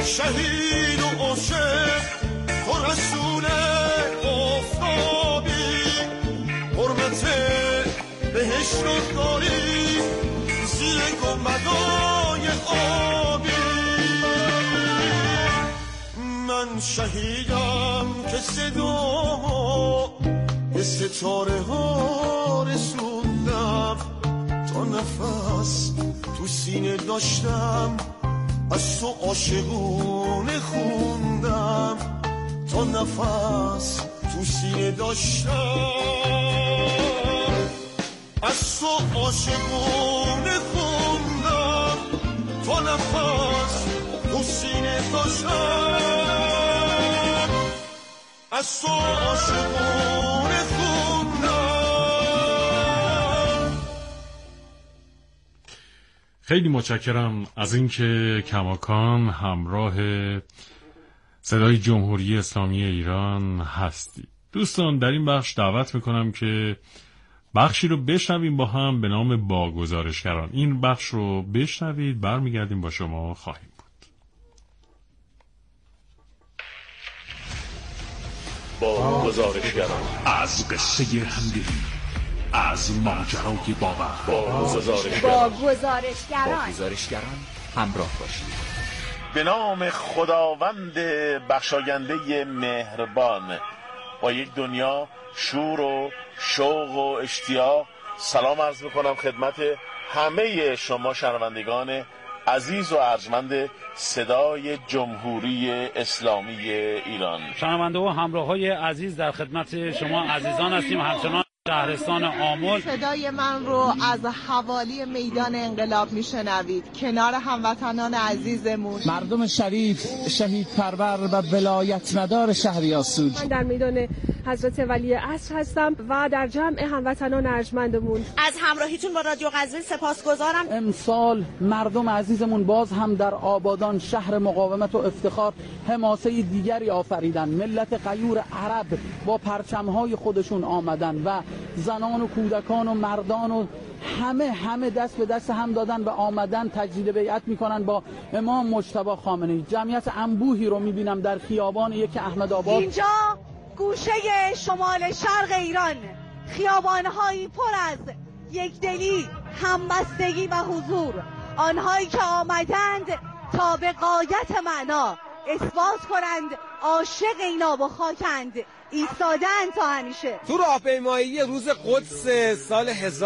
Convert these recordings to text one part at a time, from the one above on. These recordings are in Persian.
شهید و عاشق تو رسول آفتابی، حرمت بهشت رو داری زیر گنبدای آبی. من شهیدم که صدا به ستاره ها رسوندم، تا نفس تو سینه داشتم از تو عاشقونه خوندم، تا نفس تو سینه داشتم از تو عاشقونه خوندم، تا نفس تو سینه داشتم از تو عاشقونه خوندم. خیلی متشکرم از اینکه کماکان همراه صدای جمهوری اسلامی ایران هستی. دوستان در این بخش دعوت میکنم که بخشی رو بشنویم با هم به نام با گزارشگران. این بخش رو بشنوید، برمیگردیم با شما خواهیم بود. با گزارشگران، از قصه همدلی، از ماجرای باور، با گزارشگران همراه باشید. به نام خداوند بخشاینده مهربان. با یک دنیا شور و شوق و اشتیاق سلام عرض میکنم خدمت همه شما شنوندگان عزیز و ارجمند صدای جمهوری اسلامی ایران. شنونده و همراه های عزیز در خدمت شما عزیزان هستیم. همچنان شهرستان آمل صدای من رو از حوالی میدان انقلاب میشنوید، کنار هموطنان عزیزمون، مردم شریف، شهید پرور و ولایت مدار شهریاسود. من در میدان حضرت ولی عصر هستم و در جمع هموطنان ارجمندمون از همراهیتون با رادیو قزوین سپاسگزارم. امسال مردم عزیزمون باز هم در آبادان شهر مقاومت و افتخار حماسه دیگری آفریدن. ملت غیور عرب با پرچم‌های خودشون آمدن و زنان و کودکان و مردان و همه دست به دست هم دادن و آمدن تجدید بیعت میکنن با امام مجتبی خامنه‌ای. جمعیت انبوهی رو میبینم در خیابان یک احمدآباد. اینجا گوشه شمال شرق ایران، خیابان‌هایی پر از یکدلی، همبستگی و حضور. آنهایی که آمدند تا به غایت معنا اثبات کنند عاشق این آب و خاکند، ایستادن تا همیشه. تو راهپیمایی روز قدس سال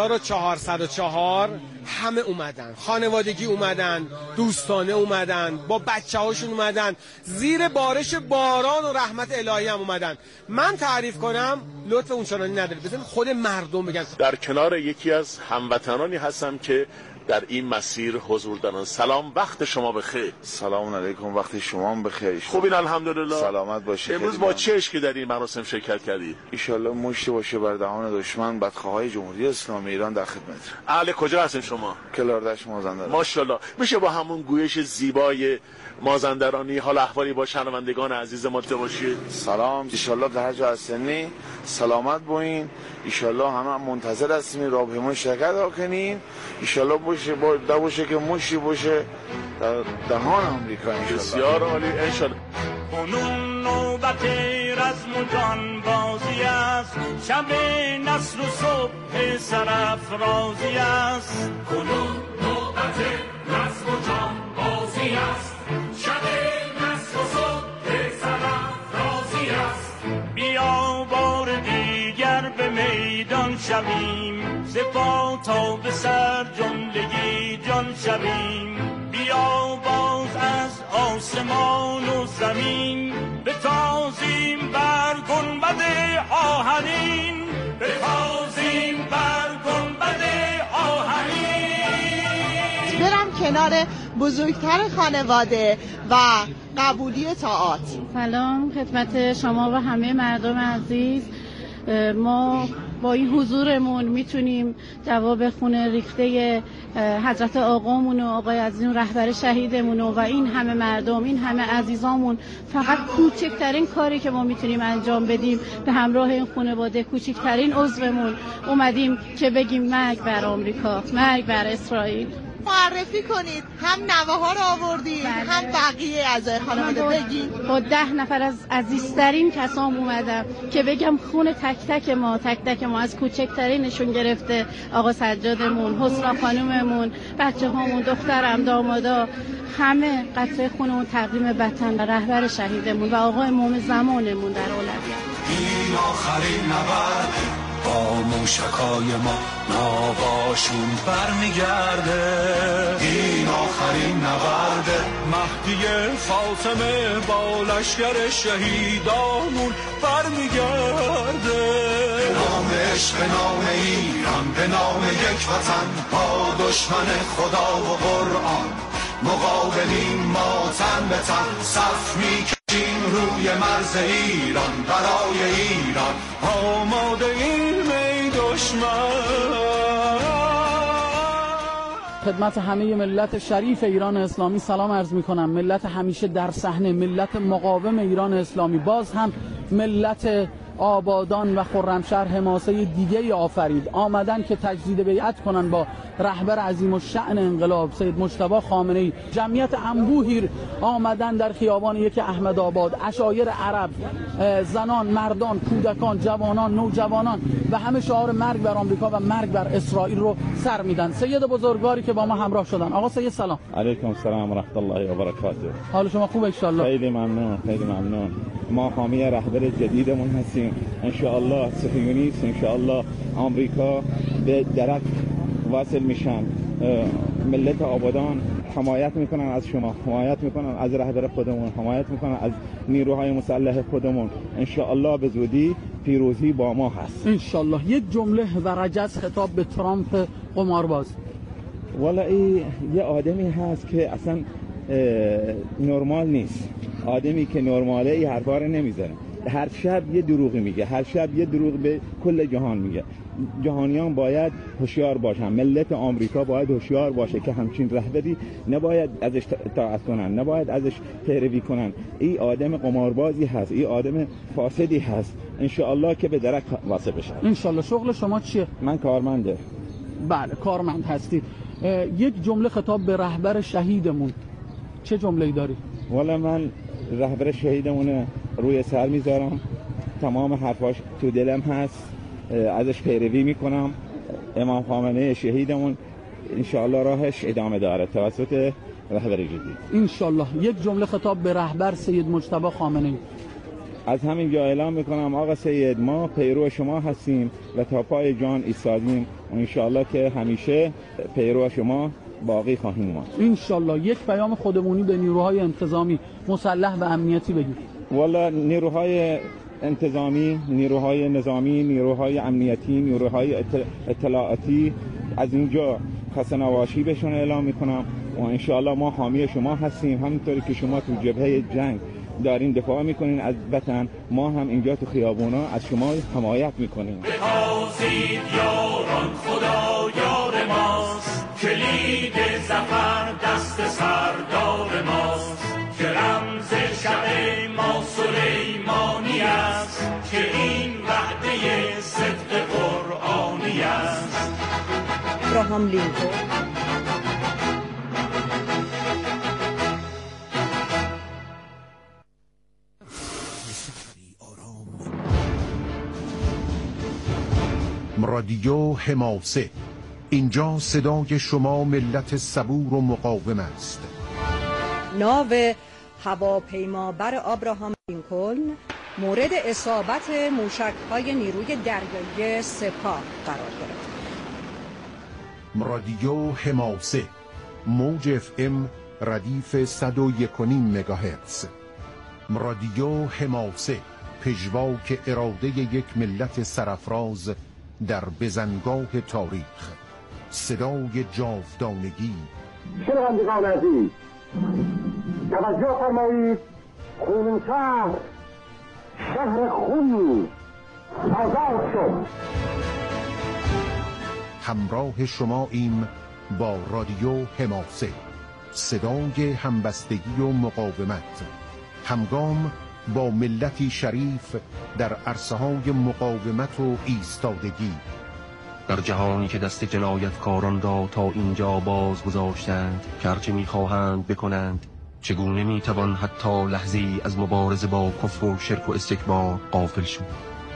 1404 همه اومدن، خانوادگی اومدن، دوستانه اومدن، با بچه هاشون اومدن، زیر بارش باران و رحمت الهی هم اومدن. من تعریف کنم لطف اونچنانی نداره، بزن خود مردم بگن. در کنار یکی از هموطنانی هستم که در این مسیر حضور دارن. سلام، وقت شما بخیر. سلام علیکم، وقت شما هم بخیر. خوبین الحمدلله. سلامت باشید. امروز با چه اشکی در این مراسم شرکت کردی؟ ان شاءالله مشتی باشه بر دهان دشمن، بدخواهای جمهوری اسلامی ایران در خدمت. اهل کجا هستین شما؟ کلاردشت مازندران. ماشاءالله. میشه با همون گویش زیبای مازندرانی حال احوالی با شنوندگان عزیز ما باشید؟ سلام، ان شاءالله در هر جا هستین سلامت باشین. ان شاءالله همه منتظر هستیم راهپیمایی شرکت کنین. ان شاءالله باشه که مشتی باشه در دهان آمریکا. ان شاءالله. بسیار عالی. ان شاءالله. کنون نوبت رزم و جان بازی است، شب نصر و صبح سرافرازی است. کنون نوبت رزم و جان بازی است، شب نصر و صبح سرافرازی است. بیا بار دیگر به میدان شویم، سپاه تا به سر جملگی جان شویم. بیا باز از آسمان و زمین، بتازیم بر گنبد آهنین، بتازیم بر گنبد آهنین. برم کنار بزرگتر خانواده و قبولی طاعات. سلام خدمت شما و همه مردم عزیز. ما با این حضورمون میتونیم جواب خون ریخته حضرت آقامون و آقای عزیزمون رهبر شهیدمون و این همه مردم، این همه عزیزامون، فقط کوچکترین کاری که ما میتونیم انجام بدیم به همراه این خانواده، کوچکترین عضومون اومدیم که بگیم مرگ بر آمریکا، مرگ بر اسرائیل. معرفی کنید، هم نوه‌ها رو آوردید هم بقیه اعضای خانواده بگید. با 10 نفر از عزیزترین کسام اومدم که بگم خون تک تک ما از کوچکترینشون گرفته آقا سجادمون، حسنا خانوممون، بچه‌هامون، دخترم، دامادا، همه قطره خونمون تقدیم وطن و رهبر شهیدمون و آقا امام زمانمون در اولویت. این آخرین نبرد با موشکای ما ناواشون برمیگرده، این آخرین نبرد مهدی فاطمه با لشکر شهیدامون برمیگرده. به نام عشق، به نام ایران، به نام یک وطن، با دشمن خدا و قرآن مقابلیم، ما تن به تن صف میکشیم روی مرز ایران، برای ایران آماده ایم ای دشمن. خدمت همه ملت شریف ایران اسلامی سلام عرض می کنم. ملت همیشه در صحنه، ملت مقاوم ایران اسلامی. باز هم ملت آبادان و خرمشهر حماسه دیگه آفرید، آمدن که تجدید بیعت کنن با رهبر عظیم الشأن انقلاب سید مجتبی خامنه‌ای. جمعیت انبوهی آمدن در خیابان یک احمدآباد، عشایر عرب، زنان، مردان، کودکان، جوانان، نوجوانان و همه شعار مرگ بر آمریکا و مرگ بر اسرائیل رو سر میدن. سید بزرگواری که با ما همراه شدن. آقا سید سلام. علیکم السلام و رحمت الله و برکاته. حال شما خوبه ان شاء الله؟ خیلی ممنون، خیلی ممنون. ما حامی رهبر جدیدمون هستیم ان شاء الله. صهیونیست ان شاء الله آمریکا به درک واصل میشن. ملت آبادان حمایت میکنن از شما، حمایت میکنن از رهبر خودمون، حمایت میکنن از نیروهای مسلح خودمون. ان شاء الله به زودی پیروزی با ما هست ان شاء الله. یک جمله و رجز خطاب به ترامپ قمارباز. والا این یه آدمی هست که اصلا نرمال نیست. آدمی که نرماله این حرفا رو نمیزنه. هر شب یه دروغی میگه، هر شب یه دروغ به کل جهان میگه. جهانیان باید هوشیار باشن، ملت آمریکا باید هوشیار باشه که همچین رهبری نباید ازش اطاعت کنن، نباید ازش پیروی کنن. این آدم قماربازی هست، این آدم فاسدی هست. ان شاء الله که به درک واصل بشه ان شاء الله. شغل شما چیه؟ من کارمنده. بله کارمند هستید. یک جمله خطاب به رهبر شهیدمون، چه جمله‌ای داری؟ والا من رهبر شهیدمون روی سر میذارم، تمام حرفاش تو دلم هست، ازش پیروی میکنم. امام خامنه شهیدمون انشاءالله راهش ادامه داره توسط رهبر جدید انشاءالله. یک جمله خطاب به رهبر سید مجتبی خامنه‌ای. از همین جا اعلام میکنم آقا سید، ما پیرو شما هستیم و تا پای جان ایستادیم و انشاءالله که همیشه پیرو شما باقی خواهیم ماند انشاءالله. یک پیام خودمونی به نیروهای انتظامی مسلح و امنیتی بگید. والا نیروهای انتظامی، نیروهای نظامی، نیروهای امنیتی، نیروهای اطلاعاتی، از اینجا خسنواشی بهشون اعلام میکنم و انشاءالله ما حامی شما هستیم. همونطوری که شما تو جبهه جنگ دارین دفاع میکنین از وطن، ما هم اینجا تو خیابونا از شما حمایت میکنیم. بتازید یاران، خدا یار ماست، کلید ظفر دست سردار ماست، که رمز شب ما سلیمانی است، که این وعده صدق قرآنی است. ابراهام لینکلن. رادیو حماسه، اینجا صدای شما ملت صبور و مقاوم است. ناو هواپیمابر ابراهام لینکلن مورد اصابت موشک‌های نیروی دریایی سپاه قرار گرفت. رادیو حماسه، موج FM ردیف 101.5 مگاهرتز. رادیو حماسه، پژواک اراده یک ملت سرافراز در بزنگاه تاریخ، صدای جاودانگی. شنوندگان عزیز، توجه فرمایید. خونشهر، شهر خونی آزاد شد. همراه شما ایم با رادیو حماسه، صدای همبستگی و مقاومت، همگام با ملتی شریف در عرصه‌های مقاومت و ایستادگی. در جهانی که دست جنایتکاران را تا اینجا باز گذاشتند که هرچه می‌خواهند بکنند، چگونه میتوان حتی لحظه‌ای از مبارزه با کفر و شرک و استکبار غافل شد؟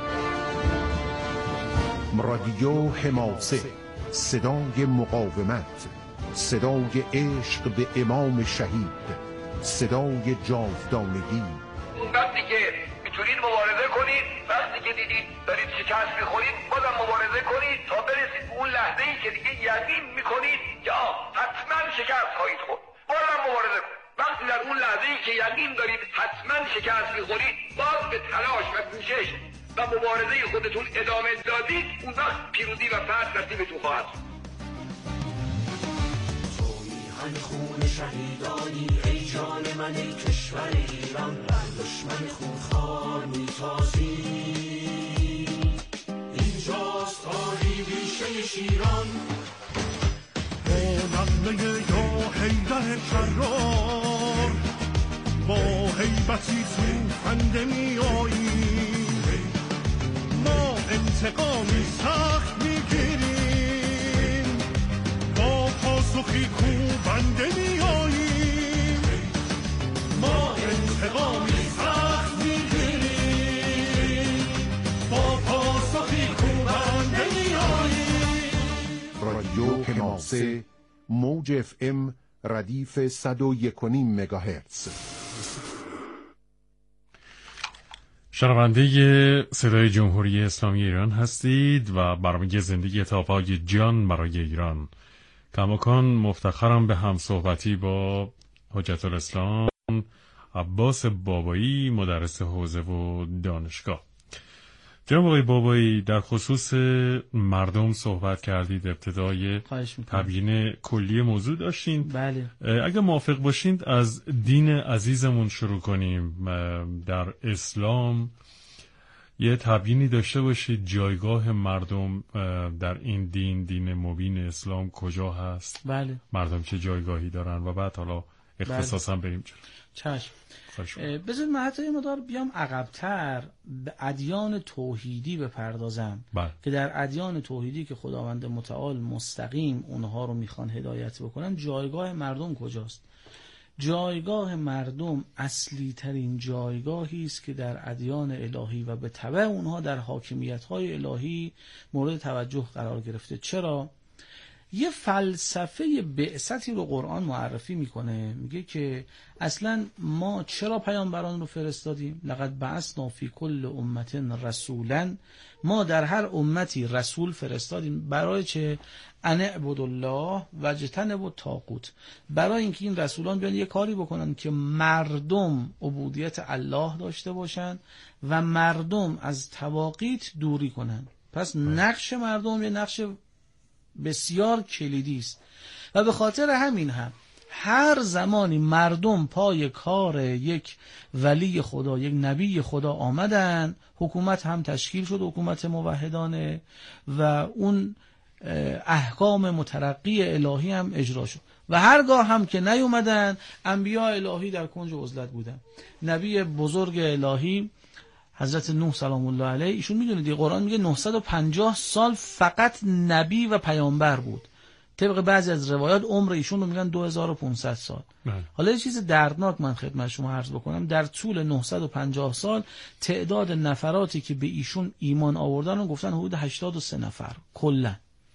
رادیو حماسه، صدای مقاومت، صدای عشق به امام شهید، صدای جاودانگی. وقتی که میتونید مبارزه کنید، وقتی که دیدید دارید شکست میخورید بازم مبارزه کنید تا برسید به اون لحظه‌ای که دیگه یقین میکنید که حتما شکست خواهید خورد، بازم مبارزه کنید. وقتی در اون لحظه‌ای که یقین دارید حتما شکست میخورید، باز به تلاش و کوشش و مبارزه خودتون ادامه دادید، اون وقت پیروزی و فتح نصیبتون خواهد شد. تویی خون شهیدانی، ای جان من ای کشور ایران، بر دشمن خونخوار میتازی. اینجاست آری بیشه شیران، با نغمه یا حیدر کرار، با هیبتی سوخنده می آیی. ما انتقامی سخت میگیریم، با پاسخی کوبنده می آییم. ما انتقامی سخت میگیریم، با پاسخی کوبنده می آییم. رادیو حماسه، موج FM ردیف 101.5 مگاهرتز. شنونده صدای جمهوری اسلامی ایران هستید و برنامه زندگی تا پای جان برای ایران. کماکان مفتخرم به همصحبتی با حجت الاسلام عباس بابایی، مدرس حوزه و دانشگاه. جناب آقای بابایی، در خصوص مردم صحبت کردید، ابتدای تبیین کلی موضوع داشتین. بله. اگه موافق باشید از دین عزیزمون شروع کنیم. در اسلام یه تبیینی داشته باشید جایگاه مردم در این دین مبین اسلام کجا هست؟ بله. مردم چه جایگاهی دارن و بعد حالا اختصاصا بریم جلو. چشم. بذارید من حتی یه مقدار بیام عقب‌تر به ادیان توحیدی بپردازم که در ادیان توحیدی که خداوند متعال مستقیم اونها رو میخوان هدایت بکنن، جایگاه مردم کجاست؟ جایگاه مردم اصلی ترین جایگاهی است که در ادیان الهی و به تبع اونها در حاکمیت‌های الهی مورد توجه قرار گرفته. چرا؟ یه فلسفه بعثتی رو قرآن معرفی میکنه، میگه که اصلا ما چرا پیامبران رو فرستادیم؟ لقد بعثنا فی کل امت رسولا، ما در هر امتی رسول فرستادیم. برای چه؟ ان اعبدوا الله واجتنبوا الطاغوت، برای اینکه این رسولان بیان یه کاری بکنن که مردم عبودیت الله داشته باشن و مردم از طواغیت دوری کنن. پس نقش مردم یه نقش بسیار کلیدی است و به خاطر همین هم هر زمانی مردم پای کار یک ولی خدا، یک نبی خدا آمدن، حکومت هم تشکیل شد، حکومت موحدانه، و اون احکام مترقی الهی هم اجرا شد. و هرگاه هم که نیومدن، انبیاء الهی در کنج عزلت بودن. نبی بزرگ الهی حضرت نوح سلام الله علیه، ایشون میدونید قرآن میگه 950 سال فقط نبی و پیامبر بود. طبق بعضی از روایات عمر ایشون رو میگن 2500 سال. حالا یه چیز دردناک من خدمت شما عرض بکنم، در طول 950 سال تعداد نفراتی که به ایشون ایمان آوردن رو گفتن حدود 83 نفر کلا.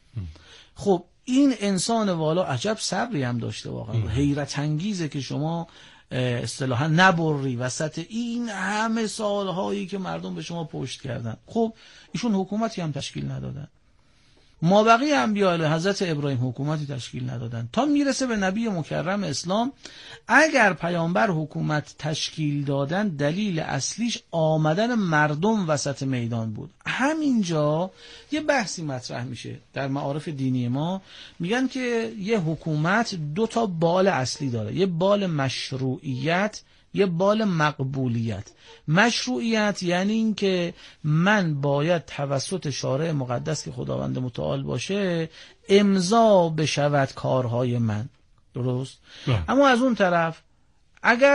خب این انسان والا عجب صبری هم داشته واقعا. حیرت انگیزه که شما اصطلاحا نبری وسط این همه سالهایی که مردم به شما پشت کردن. خب ایشون حکومتی هم تشکیل ندادن. مابقی انبیاء حضرت ابراهیم حکومتی تشکیل ندادن تا میرسه به نبی مکرم اسلام. اگر پیامبر حکومت تشکیل دادن، دلیل اصلیش آمدن مردم وسط میدان بود. همینجا یه بحثی مطرح میشه در معارف دینی ما، میگن که یه حکومت 2 تا بال اصلی داره، یه بال مشروعیت، یه بال مقبولیت. مشروعیت یعنی این که من باید توسط شارع مقدس که خداوند متعال باشه امضا بشود کارهای من، درست؟ اما از اون طرف اگر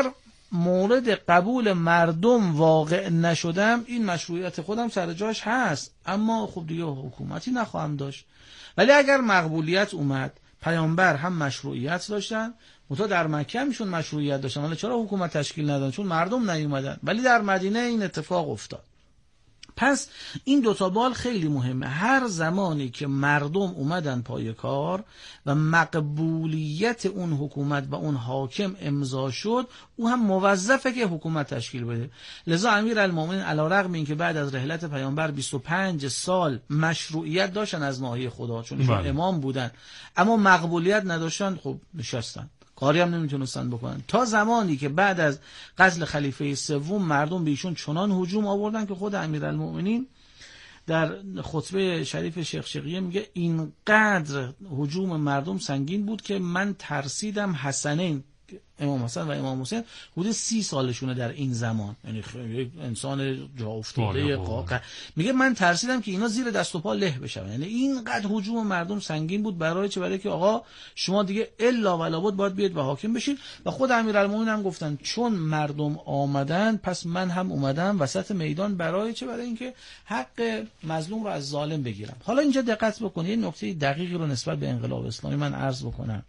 مورد قبول مردم واقع نشدم، این مشروعیت خودم سر جاش هست، اما خب دیگه حکومتی نخواهم داشت. ولی اگر مقبولیت اومد، پیامبر هم مشروعیت داشتن، منتها در مکه میشون مشروعیت داشتن، ولی چرا حکومت تشکیل ندادن؟ چون مردم نیومدن. ولی در مدینه این اتفاق افتاد. پس این دوتا بال خیلی مهمه. هر زمانی که مردم اومدن پای کار و مقبولیت اون حکومت و اون حاکم امضا شد، او هم موظفه که حکومت تشکیل بده. لذا امیرالمومنین علیرغم این که بعد از رحلت پیامبر 25 سال مشروعیت داشتن از ناحیه خدا، چون ایشون امام بودن، اما مقبولیت نداشتن، خب نشستن، کاری هم نمیتونستن بکنن، تا زمانی که بعد از قتل خلیفه سوم مردم به ایشون چنان هجوم آوردن که خود امیرالمومنین در خطبه شریف شیخ شقیه میگه اینقدر هجوم مردم سنگین بود که من ترسیدم حسنین، امام حسن و امام حسین، حدود 30 سالشونه در این زمان، یعنی یک انسان جا افتاده قاقه، میگه من ترسیدم که اینا زیر دست و پا له بشن. یعنی اینقدر هجوم مردم سنگین بود. برای چه؟ برای که آقا شما دیگه الا ولا بد باید بیاید و حاکم بشید. و خود امیرالمومنین هم گفتن چون مردم آمدن پس من هم اومدم وسط میدان. برای چه؟ برای اینکه حق مظلوم رو از ظالم بگیرم. حالا اینجا دقت بکنید، یه نکته دقیقی رو نسبت به انقلاب اسلامی من عرض بکنم.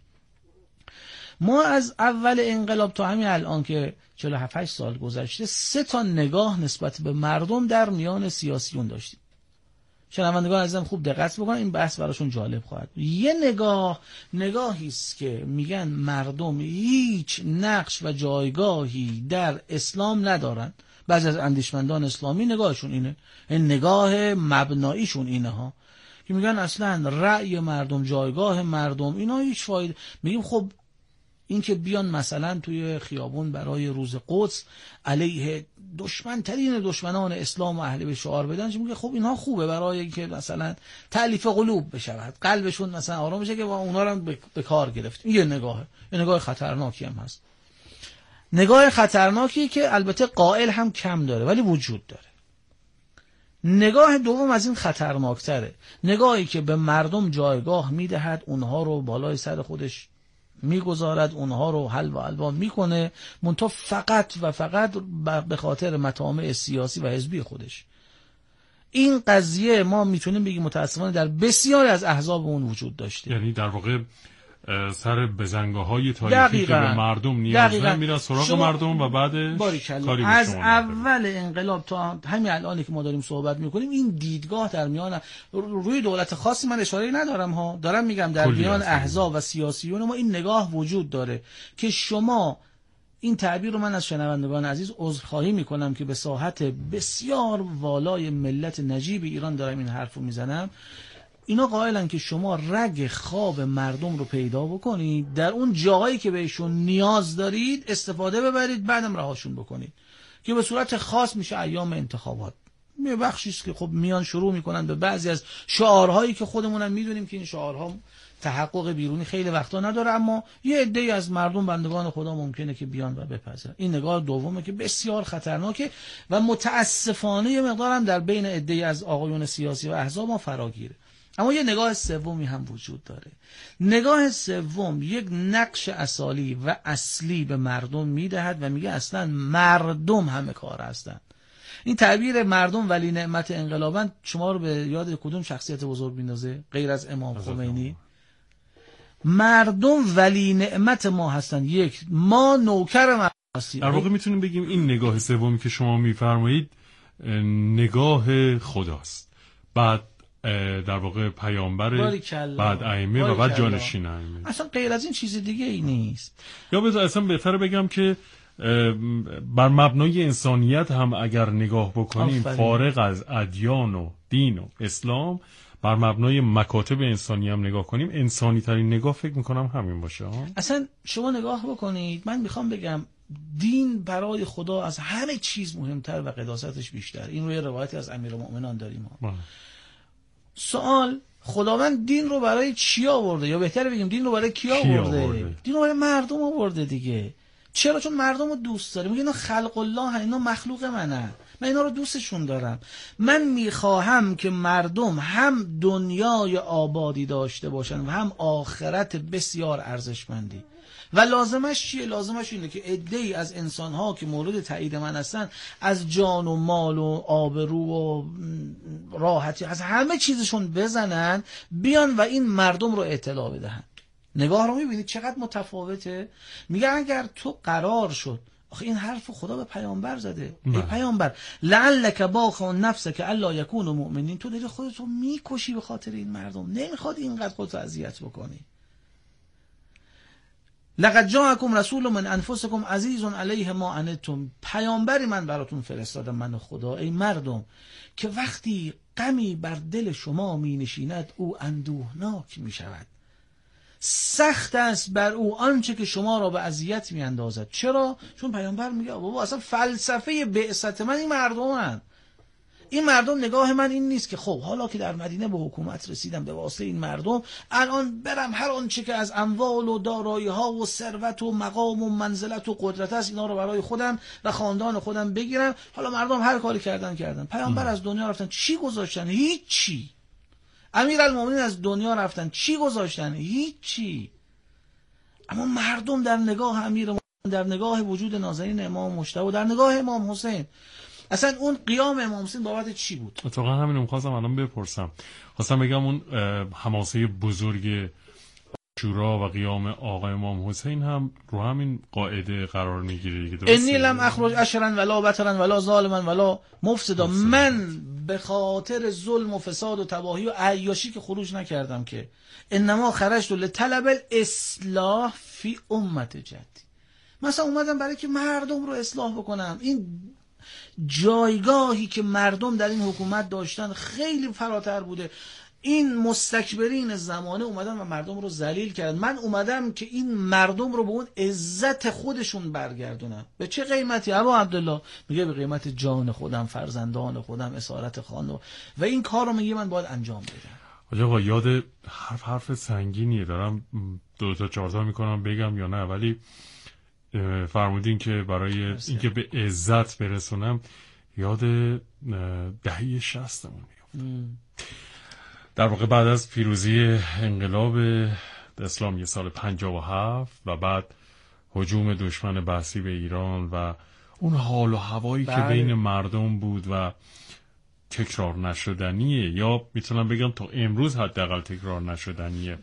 ما از اول انقلاب تا همین الان که 47 سال گذشته 3 تا نگاه نسبت به مردم در میان سیاسیون داشتیم. شنوندگان عزیزم خوب دقت بکنن، این بحث براشون جالب خواهد. یه نگاهی است که میگن مردم هیچ نقش و جایگاهی در اسلام ندارن. بعضی از اندیشمندان اسلامی نگاهشون اینه، این نگاه مبناییشون اینه ها، که میگن اصلا رأی مردم، جایگاه مردم، اینا هیچ فایده. میگیم خب این که بیان مثلا توی خیابون برای روز قدس علیه دشمنترین دشمنان اسلام و اهل به شعار بدن، میگه خب اینها خوبه برای اینکه مثلا تألیف قلوب بشود، قلبشون مثلا آرام بشه که اونا رو هم به کار گرفتیم. یه نگاه خطرناکی هم هست، نگاه خطرناکی که البته قائل هم کم داره ولی وجود داره. نگاه دوم از این خطرناکتره، نگاهی که به مردم جایگاه میدهد، اونها رو بالای سر خودش میگذارد، اونها رو حل و علوا میکنه، منتها فقط و فقط به خاطر مطامع سیاسی و حزبی خودش. این قضیه ما میتونیم بگیم متاسفانه در بسیاری از احزاب اون وجود داشته. یعنی در واقع سر بزنگاه‌های تاریخی که به مردم نیاز دارن میرن سراغ مردم و بعدش کاری از اول انقلاب تا همین الانی که ما داریم صحبت میکنیم، این دیدگاه در میان روی دولت خاصی من اشاره ندارم ها، دارم میگم در میان احزاب و سیاسیون ما این نگاه وجود داره که شما، این تعبیر رو من از شنوندگان عزیز عذرخواهی میکنم که به ساحت بسیار والای ملت نجیب ایران دارم این حرف رو میزنم، اینا قائلن که شما رگ خواب مردم رو پیدا بکنید، در اون جاهایی که بهشون نیاز دارید استفاده ببرید، بعدم رهاشون بکنید، که به صورت خاص میشه ایام انتخابات. یه بخشیست که خب میان شروع میکنن به بعضی از شعارهایی که خودمونم میدونیم که این شعارها تحقق بیرونی خیلی وقتا نداره، اما یه عده‌ای از مردم بندگان خدا ممکنه که بیان و بپذیرن. این نگاه دومه که بسیار خطرناکه و متاسفانه یه مقدارم در بین عده‌ای از آقایون سیاسی و احزاب ما فراگیره. اما یه نگاه سومی هم وجود داره. نگاه سوم یک نقش اصالی و اصلی به مردم میدهد و میگه اصلا مردم همه کار هستن. این تعبیر مردم ولی نعمت انقلابن شما رو به یاد کدوم شخصیت بزرگ میندازه غیر از امام خمینی؟ مردم ولی نعمت ما هستن، یک ما نوکر مردم هستیم. در واقع میتونیم بگیم این نگاه سومی که شما میفرمایید نگاه خداست، بعد در واقع پیامبر، بعد ائمه و بعد جانشین ائمه. اصلا غیر از این چیز دیگه ای نیست. یا اصلا بهتره بگم که بر مبنای انسانیت هم اگر نگاه بکنیم، فارغ از ادیان و دین و اسلام، بر مبنای مکاتب انسانی هم نگاه کنیم، انسانی ترین نگاه فکر میکنم همین باشه. اصلا شما نگاه بکنید، من میخوام بگم دین برای خدا از همه چیز مهمتر و قداستش بیشتر. این روی روایتی از امیرالمومنین داریم. سوال، خداوند دین رو برای چی آورده؟ یا بهتره بگیم دین رو برای کی آورده؟ دین رو برای مردم آورده دیگه. چرا؟ چون مردم رو دوست داره. میگه اینا خلق الله، اینا مخلوق منه، من اینا رو دوستشون دارم. من میخواهم که مردم هم دنیای آبادی داشته باشن و هم آخرت بسیار ارزشمندی. و لازمش چیه؟ لازمش اینه که عده‌ای از انسان‌ها که مورد تایید من هستن از جان و مال و آبرو و راحتی از همه چیزشون بزنن بیان و این مردم رو اطلاع بدهن. نگاه رو میبینید چقدر متفاوته. میگه اگر تو قرار شد، آخه این حرف خدا به پیامبر زده، ای پیامبر لعلک باخع نفسک الا یکونوا مؤمنین، تو داری خودت رو میکشی به خاطر این مردم، نمیخواد اینقدر خودت اذیت بکنی. لقد جاءکم رسول من انفسکم عزیز علیه ما عنتم، پیامبری من براتون فرستادم من خدا ای مردم که وقتی غمی بر دل شما می نشیند او اندوهناک می شود، سخت است بر او آنچه که شما را به اذیت می اندازد. چرا؟ چون پیامبر میگه بابا اصلا فلسفه بعثت من این مردمن. این مردم نگاه من این نیست که خب حالا که در مدینه به حکومت رسیدم به واسطه این مردم الان برم هر آنچه که از اموال و دارایی ها و ثروت و مقام و منزلت و قدرت است اینا رو برای خودم و خاندان خودم بگیرم. حالا مردم هر کاری کردن. پیامبر از دنیا رفتن چی گذاشتن؟ هیچی. امیرالمومنین از دنیا رفتن چی گذاشتن؟ هیچی. اما مردم در نگاه امیرالمومنین، در نگاه وجود نازنین امام مجتبی، در نگاه امام حسین، اصلا اون قیام امام حسین بابت چی بود؟ اتفاقا همین رو می‌خواستم الان بپرسم. خواستم بگم اون حماسه بزرگ شورا و قیام آقا امام حسین هم رو همین قاعده قرار میگیره دیگه. انی لم اخرج اشرا ولا بطرا ولا ظالما ولا مفسدا، من به خاطر ظلم و فساد و تباهی و عیاشی که خروج نکردم که، انما خرجت لطلب الاصلاح فی امت جدی، مثلا اومدم برای که مردم رو اصلاح بکنم. این جایگاهی که مردم در این حکومت داشتن خیلی فراتر بوده. این مستکبرین زمانه اومدن و مردم رو ذلیل کردن. من اومدم که این مردم رو به اون عزت خودشون برگردونم. به چه قیمتی؟ ابا عبدالله میگه به قیمت جان خودم، فرزندان خودم، اسارت خانه، و این کار رو میگه من باید انجام بدم. آقا یاد حرف سنگینیه دارم 2 تا 4 تا میکنم بگم یا نه، ولی فرمودین که برای اینکه به عزت برسونم یاد دهه 60 میفته. در واقع بعد از پیروزی انقلاب اسلامی سال 57 و بعد هجوم دشمن بحثی به ایران و اون حال و هوایی که بین مردم بود و تکرار نشدنیه، یا میتونم بگم تا امروز حداقل تکرار نشدنیه.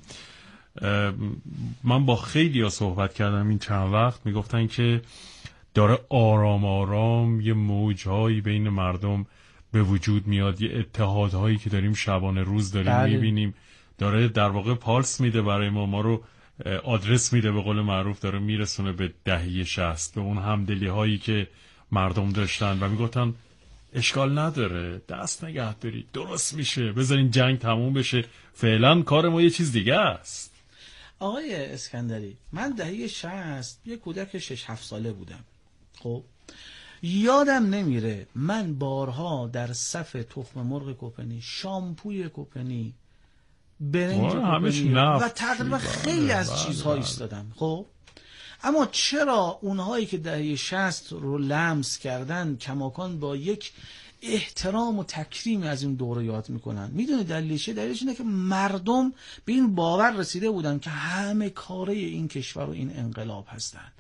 من با خیلی ها صحبت کردم این چند وقت، میگفتن که داره آرام آرام یه موجهایی بین مردم به وجود میاد، یه اتحادهایی که داریم شبانه روز داریم میبینیم، داره در واقع پالس میده برای ما رو آدرس میده، به قول معروف داره میرسونه به دهه 60، به اون همدلی هایی که مردم داشتن و میگفتن اشکال نداره، دست نگه دارید، درست میشه، بذارین جنگ تموم بشه، فعلا کار ما یه چیز دیگه است. آقای اسکندری، من دهه 60 یه کودک 6-7 ساله بودم. خب یادم نمیره من بارها در صف تخم مرغ کوپنی، شامپوی کوپنی، برنج کوپنی و تقریبا خیلی از چیزها ایستادم. خب اما چرا اونهایی که دهه 60 رو لمس کردن کماکان با یک احترام و تکریم از این دوره یاد میکنن؟ میدونی دلیلش؟ دلیلش اینه که مردم به این باور رسیده بودن که همه کاره این کشور و این انقلاب هستن.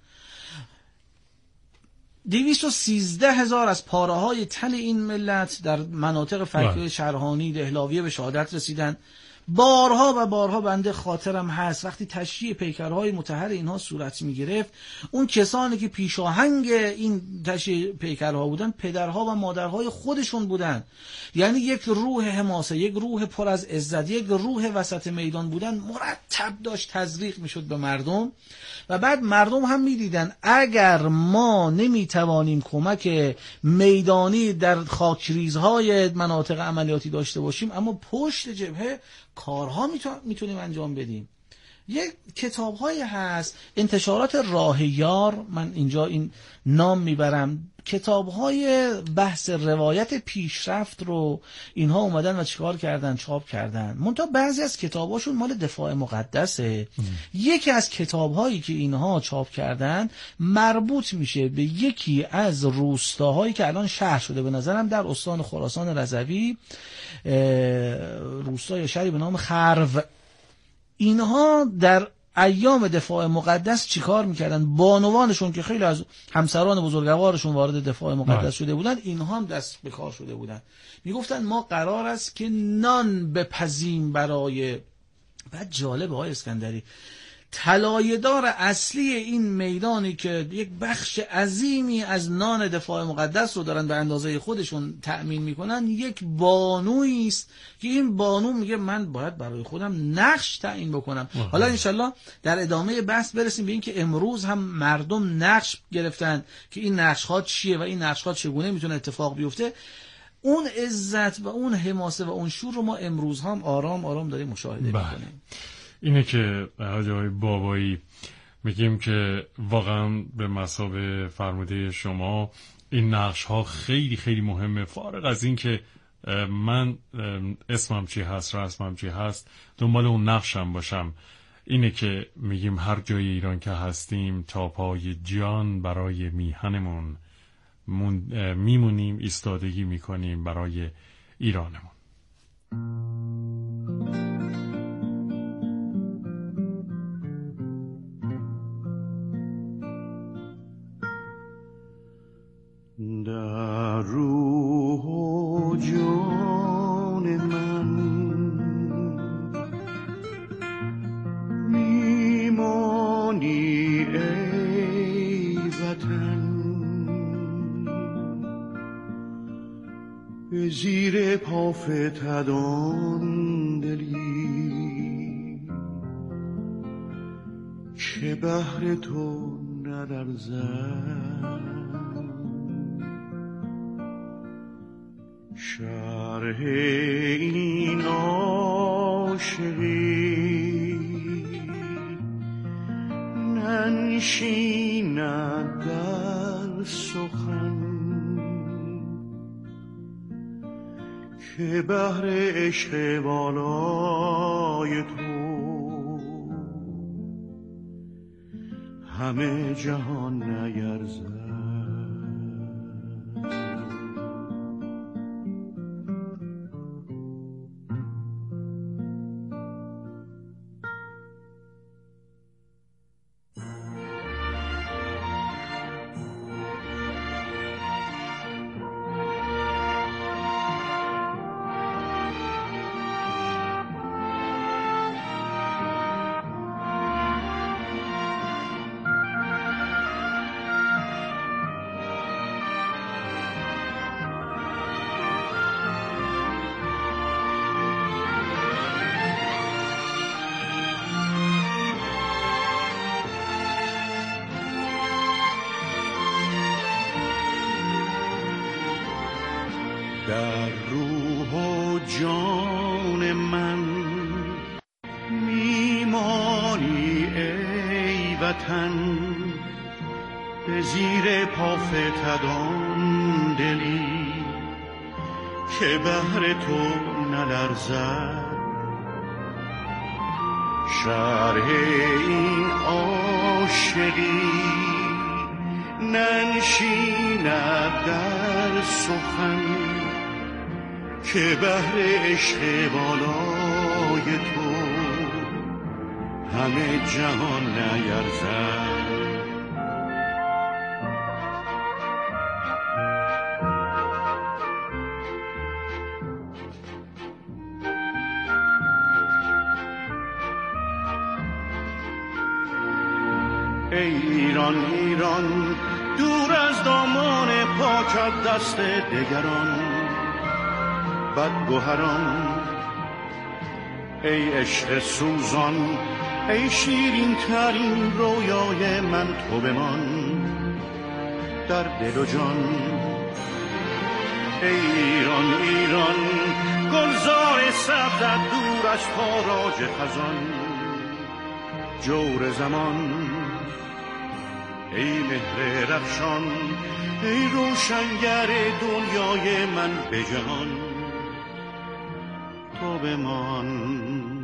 213,000 از پاره های تن این ملت در مناطق فلکه شرهانی دهلاویه به شهادت رسیدن. بارها و بارها بنده خاطرم هست وقتی تشییع پیکرهای مطهر اینها صورت می گرفت، اون کسانی که پیشاهنگ این تشییع پیکرها بودن پدرها و مادرهای خودشون بودن. یعنی یک روح حماسه، یک روح پر از عزت، یک روح وسط میدان بودن مرتب داشت تزریق می شد به مردم و بعد مردم هم می دیدن اگر ما نمی توانیم کمک میدانی در خاکریزهای مناطق عملیاتی داشته باشیم، اما پشت جبهه کارها میتونیم انجام بدیم. یک کتاب‌هایی هست، انتشارات راه یار، من اینجا این نام میبرم، کتاب‌های بحث روایت پیشرفت رو اینها اومدن و چیکار کردن؟ چاپ کردن. منتها بعضی از کتاب‌هاشون مال دفاع مقدسه. یکی از کتاب‌هایی که اینها چاپ کردن مربوط میشه به یکی از روستاهایی که الان شهر شده به نظرم در استان خراسان رضوی، روستای شهری به نام خرو. اینها در ایام دفاع مقدس چیکار میکردن؟ بانوانشون که خیلی از همسران بزرگوارشون وارد دفاع مقدس شده بودن، اینها هم دست به کار شده بودن. میگفتن ما قرار است که نان بپزیم برای. بعد جالب آقای اسکندری، طلایه‌دار اصلی این میدانی که یک بخش عظیمی از نان دفاع مقدس رو دارن به اندازه خودشون تأمین میکنن، یک بانویی است که این بانو میگه من باید برای خودم نقش تعیین بکنم. حالا انشالله در ادامه بحث برسیم به این که امروز هم مردم نقش گرفتن که این نقش‌ها چیه و این نقش‌ها چگونه میتونه اتفاق بیفته. اون عزت و اون حماسه و اون شور رو ما امروز هم آرام آرام داریم مشاهده میکنیم. اینه که حاج آقای بابایی میگیم که واقعا به مثابه فرموده شما این نقش ها خیلی خیلی مهمه. فارغ از این که من اسمم چی هست، رسمم چی هست، دنبال اون نقشم باشم. اینه که میگیم هر جای ایران که هستیم تا پای جان برای میهنمون میمونیم، ایستادگی میکنیم برای ایرانمون. در روح و جان من میمانی ای وطن، به زیر پا فتدان دلی که بهر تو نلرزد. شرح این عاشقی ننشیند در سخن، که بهر عشق والای تو همه جهان نیرزد. در روح و جان من میمانی ای وطن، به زیر پا فتدان دلی که بهر تو نلرزد. شرح این عاشقی ننشیند در سخن، که بهر عشق بالای تو همه جهان نیرزد. ای ایران ایران دور از دامان پاکت دست دگران بدگوهران، ای عشق سوزان ای شیرین ترین رویای من تو بمان در دل و جان. ای ایران ایران گلزار سبزت دور از تاراج خزان جور زمان، ای مهر رخشان ای روشنگر دنیای من به جهان تو بمان.